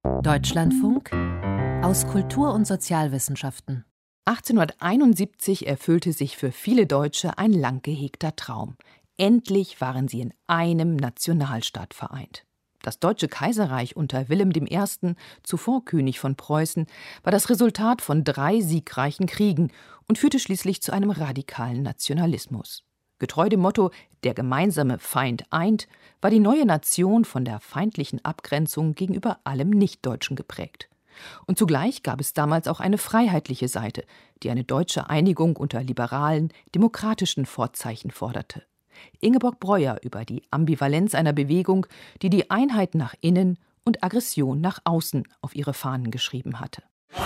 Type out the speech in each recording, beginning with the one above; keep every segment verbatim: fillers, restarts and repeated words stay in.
Deutschlandfunk aus Kultur- und Sozialwissenschaften. achtzehnhunderteinundsiebzig erfüllte sich für viele Deutsche ein lang gehegter Traum. Endlich waren sie in einem Nationalstaat vereint. Das Deutsche Kaiserreich unter Wilhelm der Erste., zuvor König von Preußen, war das Resultat von drei siegreichen Kriegen und führte schließlich zu einem radikalen Nationalismus. Getreu dem Motto »Der gemeinsame Feind eint« war die neue Nation von der feindlichen Abgrenzung gegenüber allem Nichtdeutschen geprägt. Und zugleich gab es damals auch eine freiheitliche Seite, die eine deutsche Einigung unter liberalen, demokratischen Vorzeichen forderte. Ingeborg Breuer über die Ambivalenz einer Bewegung, die die Einheit nach innen und Aggression nach außen auf ihre Fahnen geschrieben hatte.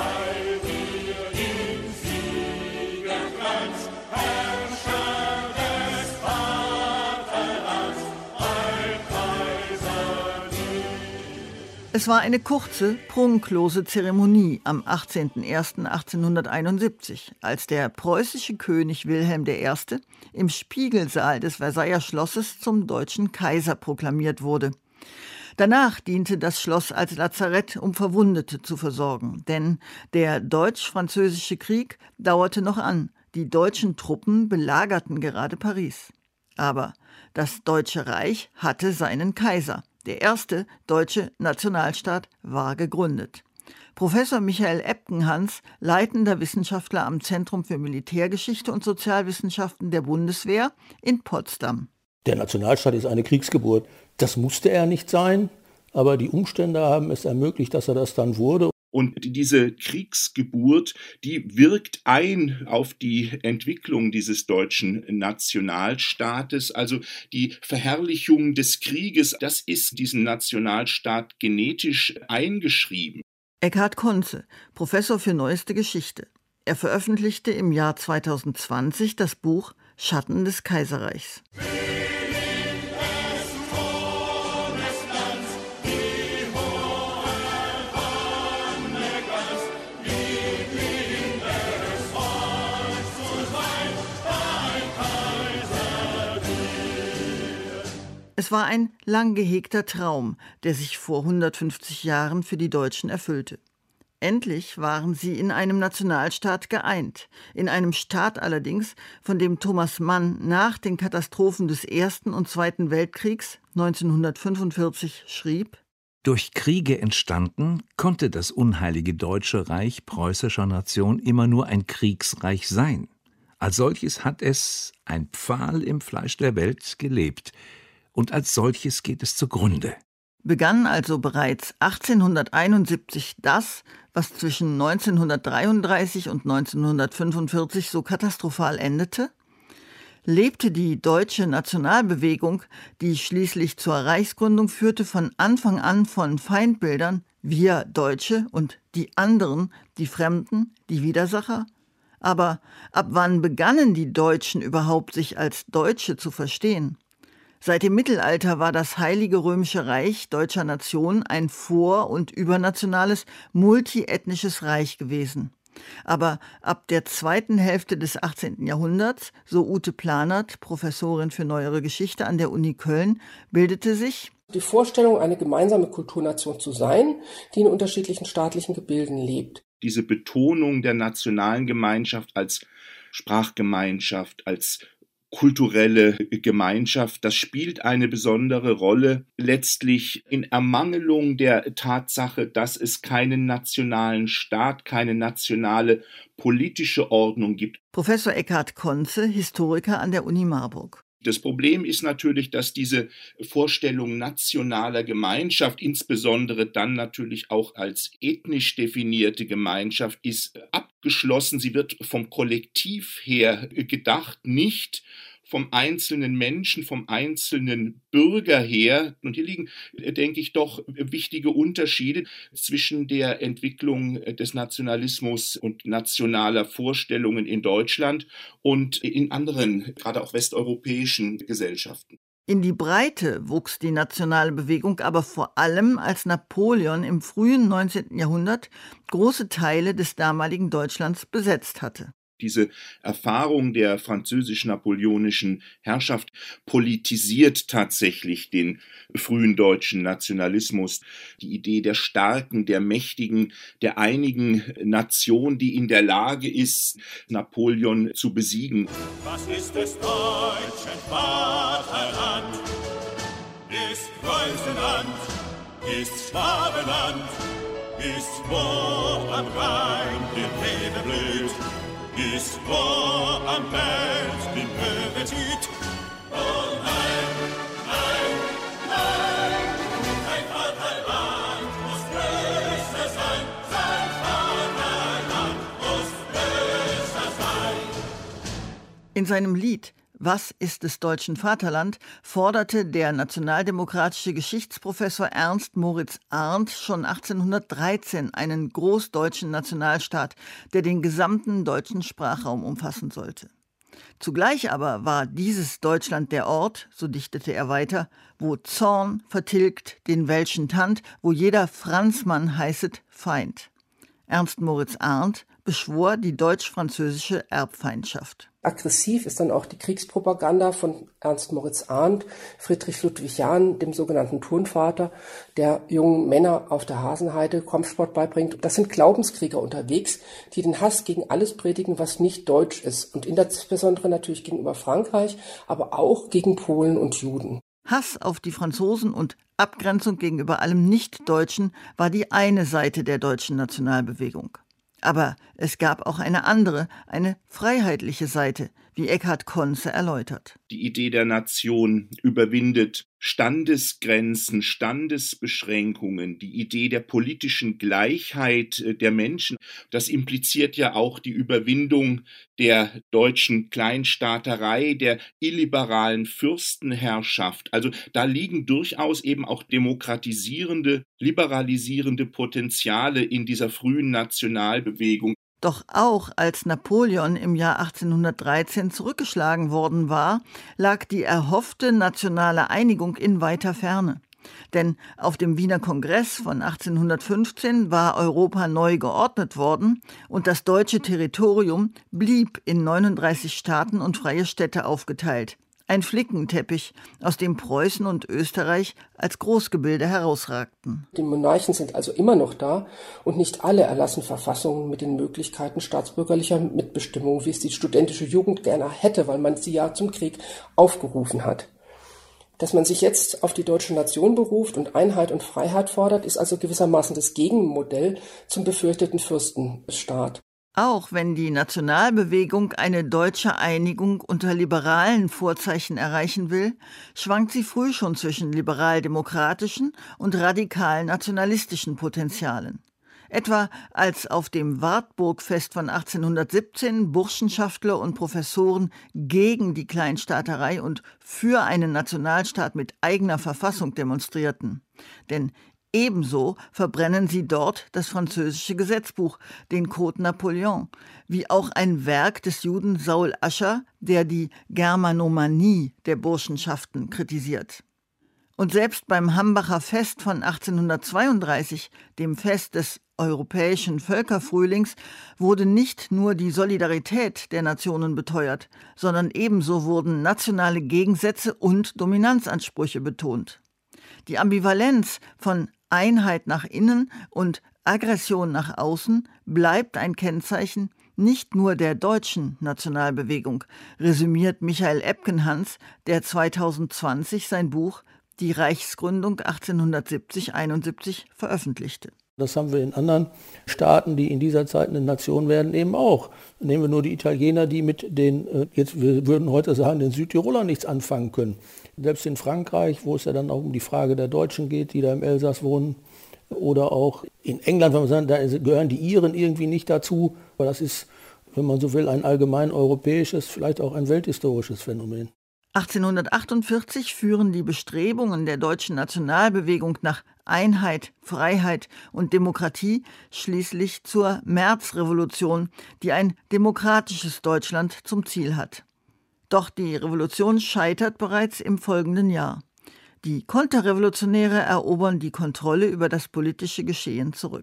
Es war eine kurze, prunklose Zeremonie am achtzehnten ersten achtzehnhunderteinundsiebzig, als der preußische König Wilhelm der Erste. im Spiegelsaal des Versailler Schlosses zum deutschen Kaiser proklamiert wurde. Danach diente das Schloss als Lazarett, um Verwundete zu versorgen. Denn der Deutsch-Französische Krieg dauerte noch an. Die deutschen Truppen belagerten gerade Paris. Aber das Deutsche Reich hatte seinen Kaiser. Der erste deutsche Nationalstaat war gegründet. Professor Michael Epkenhans, leitender Wissenschaftler am Zentrum für Militärgeschichte und Sozialwissenschaften der Bundeswehr in Potsdam. Der Nationalstaat ist eine Kriegsgeburt. Das musste er nicht sein, aber die Umstände haben es ermöglicht, dass er das dann wurde. Und diese Kriegsgeburt, die wirkt ein auf die Entwicklung dieses deutschen Nationalstaates. Also die Verherrlichung des Krieges, das ist diesem Nationalstaat genetisch eingeschrieben. Eckhard Konze, Professor für Neueste Geschichte. Er veröffentlichte im Jahr zweitausendzwanzig das Buch Schatten des Kaiserreichs. Es war ein lang gehegter Traum, der sich vor hundertfünfzig Jahren für die Deutschen erfüllte. Endlich waren sie in einem Nationalstaat geeint, in einem Staat allerdings, von dem Thomas Mann nach den Katastrophen des Ersten und Zweiten Weltkriegs neunzehnhundertfünfundvierzig schrieb: Durch Kriege entstanden, konnte das unheilige Deutsche Reich preußischer Nation immer nur ein Kriegsreich sein. Als solches hat es, ein Pfahl im Fleisch der Welt, gelebt. Und als solches geht es zugrunde. Begann also bereits achtzehnhunderteinundsiebzig das, was zwischen neunzehnhundertdreiunddreißig und neunzehnhundertfünfundvierzig so katastrophal endete? Lebte die deutsche Nationalbewegung, die schließlich zur Reichsgründung führte, von Anfang an von Feindbildern, wir Deutsche und die anderen, die Fremden, die Widersacher? Aber ab wann begannen die Deutschen überhaupt, sich als Deutsche zu verstehen? Seit dem Mittelalter war das Heilige Römische Reich deutscher Nation ein vor- und übernationales, multiethnisches Reich gewesen. Aber ab der zweiten Hälfte des achtzehnten Jahrhunderts, so Ute Planert, Professorin für Neuere Geschichte an der Uni Köln, bildete sich die Vorstellung, eine gemeinsame Kulturnation zu sein, die in unterschiedlichen staatlichen Gebilden lebt. Diese Betonung der nationalen Gemeinschaft als Sprachgemeinschaft, als kulturelle Gemeinschaft, das spielt eine besondere Rolle, letztlich in Ermangelung der Tatsache, dass es keinen nationalen Staat, keine nationale politische Ordnung gibt. Professor Eckhard Konze, Historiker an der Uni Marburg. Das Problem ist natürlich, dass diese Vorstellung nationaler Gemeinschaft, insbesondere dann natürlich auch als ethnisch definierte Gemeinschaft, ist abgeschlossen. Sie wird vom Kollektiv her gedacht, nicht vom einzelnen Menschen, vom einzelnen Bürger her. Und hier liegen, denke ich, doch wichtige Unterschiede zwischen der Entwicklung des Nationalismus und nationaler Vorstellungen in Deutschland und in anderen, gerade auch westeuropäischen Gesellschaften. In die Breite wuchs die nationale Bewegung aber vor allem, als Napoleon im frühen neunzehnten Jahrhundert große Teile des damaligen Deutschlands besetzt hatte. Diese Erfahrung der französisch-napoleonischen Herrschaft politisiert tatsächlich den frühen deutschen Nationalismus. Die Idee der starken, der mächtigen, der einigen Nation, die in der Lage ist, Napoleon zu besiegen. Was ist des deutschen Vaterland? Ist Preußenland, ist Schwabenland, ist wo am Rhein die Rebe blüht, ist wo am Feld die Möwe zieht. Oh nein, nein, nein, dein Vaterland muss größer sein, sein Vaterland muss größer sein. In seinem Lied »Was ist des deutschen Vaterland« forderte der nationaldemokratische Geschichtsprofessor Ernst Moritz Arndt schon achtzehnhundertdreizehn einen großdeutschen Nationalstaat, der den gesamten deutschen Sprachraum umfassen sollte. Zugleich aber war dieses Deutschland der Ort, so dichtete er weiter, wo Zorn vertilgt den welschen Tand, wo jeder Franzmann heißet Feind. Ernst Moritz Arndt beschwor die deutsch-französische Erbfeindschaft. Aggressiv ist dann auch die Kriegspropaganda von Ernst Moritz Arndt, Friedrich Ludwig Jahn, dem sogenannten Turnvater, der jungen Männer auf der Hasenheide Kampfsport beibringt. Das sind Glaubenskrieger unterwegs, die den Hass gegen alles predigen, was nicht deutsch ist. Und insbesondere natürlich gegenüber Frankreich, aber auch gegen Polen und Juden. Hass auf die Franzosen und Abgrenzung gegenüber allem Nicht-Deutschen war die eine Seite der deutschen Nationalbewegung. Aber es gab auch eine andere, eine freiheitliche Seite, wie Eckhard Conze erläutert. Die Idee der Nation überwindet Standesgrenzen, Standesbeschränkungen, die Idee der politischen Gleichheit der Menschen. Das impliziert ja auch die Überwindung der deutschen Kleinstaaterei, der illiberalen Fürstenherrschaft. Also da liegen durchaus eben auch demokratisierende, liberalisierende Potenziale in dieser frühen Nationalbewegung. Doch auch als Napoleon im Jahr achtzehnhundertdreizehn zurückgeschlagen worden war, lag die erhoffte nationale Einigung in weiter Ferne. Denn auf dem Wiener Kongress von achtzehnhundertfünfzehn war Europa neu geordnet worden und das deutsche Territorium blieb in neununddreißig Staaten und freie Städte aufgeteilt. Ein Flickenteppich, aus dem Preußen und Österreich als Großgebilde herausragten. Die Monarchen sind also immer noch da und nicht alle erlassen Verfassungen mit den Möglichkeiten staatsbürgerlicher Mitbestimmung, wie es die studentische Jugend gerne hätte, weil man sie ja zum Krieg aufgerufen hat. Dass man sich jetzt auf die deutsche Nation beruft und Einheit und Freiheit fordert, ist also gewissermaßen das Gegenmodell zum befürchteten Fürstenstaat. Auch wenn die Nationalbewegung eine deutsche Einigung unter liberalen Vorzeichen erreichen will, schwankt sie früh schon zwischen liberal-demokratischen und radikal-nationalistischen Potenzialen. Etwa als auf dem Wartburgfest von achtzehnhundertsiebzehn Burschenschaftler und Professoren gegen die Kleinstaaterei und für einen Nationalstaat mit eigener Verfassung demonstrierten. Denn ebenso verbrennen sie dort das französische Gesetzbuch, den Code Napoleon, wie auch ein Werk des Juden Saul Ascher, der die Germanomanie der Burschenschaften kritisiert. Und selbst beim Hambacher Fest von achtzehnhundertzweiunddreißig, dem Fest des europäischen Völkerfrühlings, wurde nicht nur die Solidarität der Nationen beteuert, sondern ebenso wurden nationale Gegensätze und Dominanzansprüche betont. Die Ambivalenz von Einheit nach innen und Aggression nach außen bleibt ein Kennzeichen nicht nur der deutschen Nationalbewegung, resümiert Michael Epkenhans, der zweitausendzwanzig sein Buch »Die Reichsgründung achtzehnhundertsiebzig einundsiebzig« veröffentlichte. Das haben wir in anderen Staaten, die in dieser Zeit eine Nation werden, eben auch. Nehmen wir nur die Italiener, die mit den, jetzt wir würden heute sagen, den Südtirolern nichts anfangen können. Selbst in Frankreich, wo es ja dann auch um die Frage der Deutschen geht, die da im Elsass wohnen, oder auch in England, wenn man sagt, da gehören die Iren irgendwie nicht dazu. Aber das ist, wenn man so will, ein allgemein europäisches, vielleicht auch ein welthistorisches Phänomen. achtzehnhundertachtundvierzig führen die Bestrebungen der deutschen Nationalbewegung nach Einheit, Freiheit und Demokratie schließlich zur Märzrevolution, die ein demokratisches Deutschland zum Ziel hat. Doch die Revolution scheitert bereits im folgenden Jahr. Die Konterrevolutionäre erobern die Kontrolle über das politische Geschehen zurück.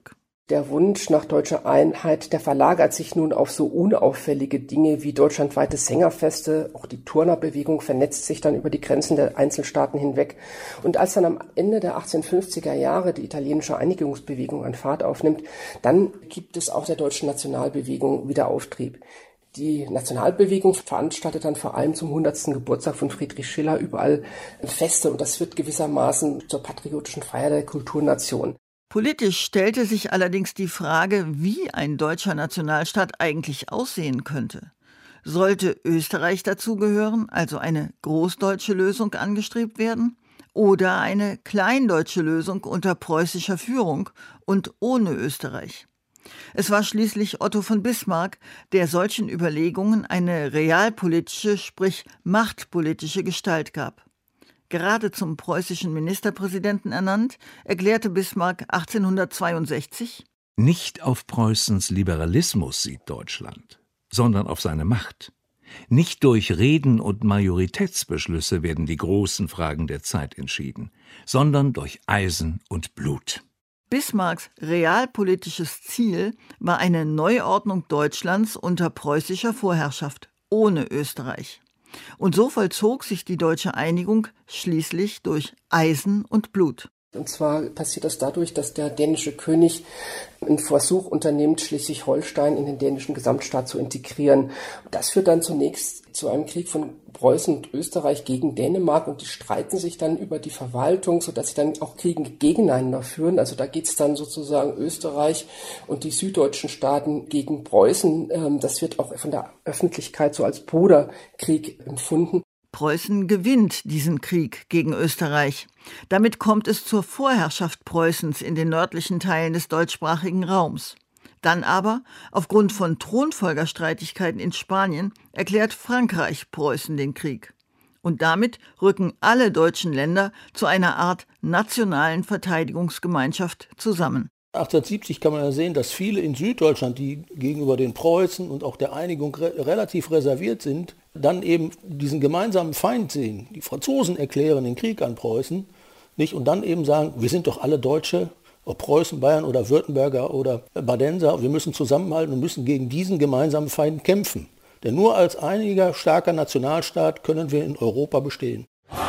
Der Wunsch nach deutscher Einheit, der verlagert sich nun auf so unauffällige Dinge wie deutschlandweite Sängerfeste. Auch die Turnerbewegung vernetzt sich dann über die Grenzen der Einzelstaaten hinweg. Und als dann am Ende der achtzehnhundertfünfziger Jahre die italienische Einigungsbewegung an Fahrt aufnimmt, dann gibt es auch der deutschen Nationalbewegung wieder Auftrieb. Die Nationalbewegung veranstaltet dann vor allem zum hundertsten Geburtstag von Friedrich Schiller überall Feste. Und das wird gewissermaßen zur patriotischen Feier der Kulturnation. Politisch stellte sich allerdings die Frage, wie ein deutscher Nationalstaat eigentlich aussehen könnte. Sollte Österreich dazugehören, also eine großdeutsche Lösung angestrebt werden, oder eine kleindeutsche Lösung unter preußischer Führung und ohne Österreich? Es war schließlich Otto von Bismarck, der solchen Überlegungen eine realpolitische, sprich machtpolitische Gestalt gab. Gerade zum preußischen Ministerpräsidenten ernannt, erklärte Bismarck achtzehnhundertzweiundsechzig: Nicht auf Preußens Liberalismus sieht Deutschland, sondern auf seine Macht. Nicht durch Reden und Majoritätsbeschlüsse werden die großen Fragen der Zeit entschieden, sondern durch Eisen und Blut. Bismarcks realpolitisches Ziel war eine Neuordnung Deutschlands unter preußischer Vorherrschaft, ohne Österreich. Und so vollzog sich die deutsche Einigung schließlich durch Eisen und Blut. Und zwar passiert das dadurch, dass der dänische König einen Versuch unternimmt, Schleswig-Holstein in den dänischen Gesamtstaat zu integrieren. Das führt dann zunächst zu einem Krieg von Preußen und Österreich gegen Dänemark und die streiten sich dann über die Verwaltung, sodass sie dann auch Kriege gegeneinander führen. Also da geht es dann sozusagen Österreich und die süddeutschen Staaten gegen Preußen. Das wird auch von der Öffentlichkeit so als Bruderkrieg empfunden. Preußen gewinnt diesen Krieg gegen Österreich. Damit kommt es zur Vorherrschaft Preußens in den nördlichen Teilen des deutschsprachigen Raums. Dann aber, aufgrund von Thronfolgerstreitigkeiten in Spanien, erklärt Frankreich Preußen den Krieg. Und damit rücken alle deutschen Länder zu einer Art nationalen Verteidigungsgemeinschaft zusammen. achtzehnhundertsiebzig kann man ja sehen, dass viele in Süddeutschland, die gegenüber den Preußen und auch der Einigung re- relativ reserviert sind, dann eben diesen gemeinsamen Feind sehen. Die Franzosen erklären den Krieg an Preußen, nicht? Und dann eben sagen, wir sind doch alle Deutsche, ob Preußen, Bayern oder Württemberger oder Badenser, wir müssen zusammenhalten und müssen gegen diesen gemeinsamen Feind kämpfen. Denn nur als einiger starker Nationalstaat können wir in Europa bestehen.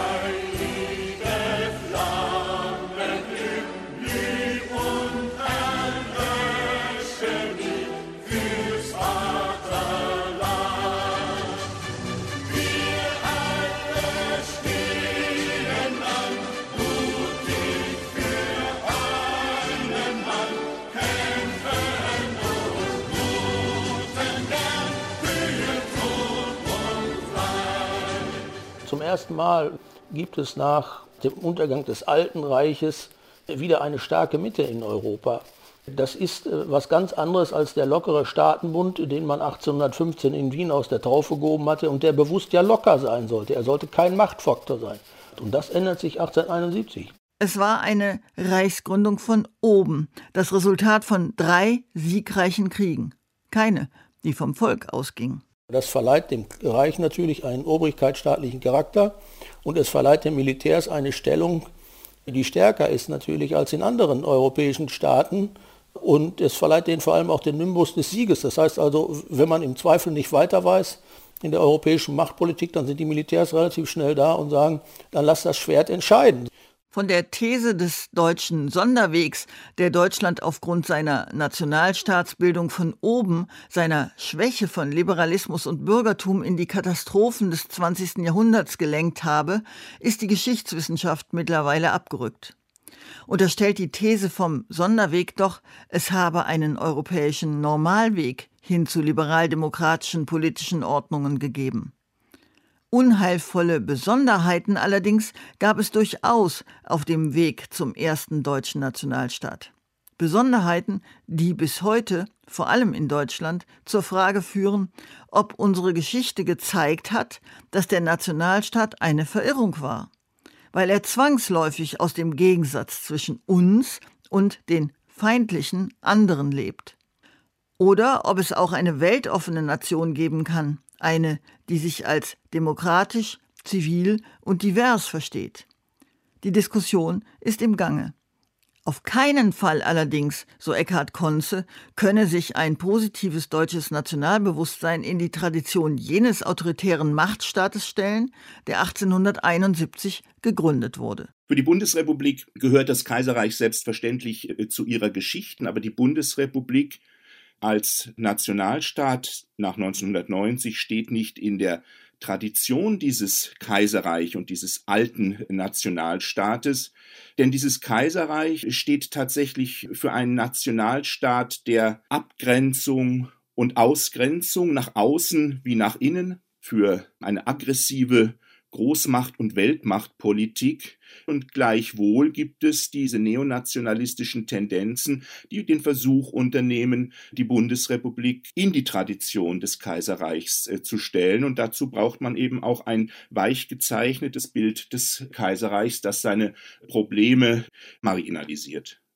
Zum ersten Mal gibt es nach dem Untergang des Alten Reiches wieder eine starke Mitte in Europa. Das ist was ganz anderes als der lockere Staatenbund, den man achtzehnhundertfünfzehn in Wien aus der Taufe gehoben hatte und der bewusst ja locker sein sollte. Er sollte kein Machtfaktor sein. Und das ändert sich achtzehnhunderteinundsiebzig. Es war eine Reichsgründung von oben, das Resultat von drei siegreichen Kriegen. Keine, die vom Volk ausgingen. Das verleiht dem Reich natürlich einen obrigkeitsstaatlichen Charakter und es verleiht den Militärs eine Stellung, die stärker ist natürlich als in anderen europäischen Staaten. Und es verleiht denen vor allem auch den Nimbus des Sieges. Das heißt also, wenn man im Zweifel nicht weiter weiß in der europäischen Machtpolitik, dann sind die Militärs relativ schnell da und sagen, dann lass das Schwert entscheiden. Von der These des deutschen Sonderwegs, der Deutschland aufgrund seiner Nationalstaatsbildung von oben, seiner Schwäche von Liberalismus und Bürgertum in die Katastrophen des zwanzigsten Jahrhunderts gelenkt habe, ist die Geschichtswissenschaft mittlerweile abgerückt. Unterstellt die These vom Sonderweg doch, es habe einen europäischen Normalweg hin zu liberaldemokratischen politischen Ordnungen gegeben. Unheilvolle Besonderheiten allerdings gab es durchaus auf dem Weg zum ersten deutschen Nationalstaat. Besonderheiten, die bis heute, vor allem in Deutschland, zur Frage führen, ob unsere Geschichte gezeigt hat, dass der Nationalstaat eine Verirrung war, weil er zwangsläufig aus dem Gegensatz zwischen uns und den feindlichen anderen lebt. Oder ob es auch eine weltoffene Nation geben kann, eine, die sich als demokratisch, zivil und divers versteht. Die Diskussion ist im Gange. Auf keinen Fall allerdings, so Eckhard Konze, könne sich ein positives deutsches Nationalbewusstsein in die Tradition jenes autoritären Machtstaates stellen, der achtzehnhunderteinundsiebzig gegründet wurde. Für die Bundesrepublik gehört das Kaiserreich selbstverständlich zu ihrer Geschichte, aber die Bundesrepublik als Nationalstaat nach neunzehnhundertneunzig steht nicht in der Tradition dieses Kaiserreich und dieses alten Nationalstaates, denn dieses Kaiserreich steht tatsächlich für einen Nationalstaat der Abgrenzung und Ausgrenzung nach außen wie nach innen, für eine aggressive Großmacht- und Weltmachtpolitik, und gleichwohl gibt es diese neonationalistischen Tendenzen, die den Versuch unternehmen, die Bundesrepublik in die Tradition des Kaiserreichs äh, zu stellen, und dazu braucht man eben auch ein weich gezeichnetes Bild des Kaiserreichs, das seine Probleme marginalisiert.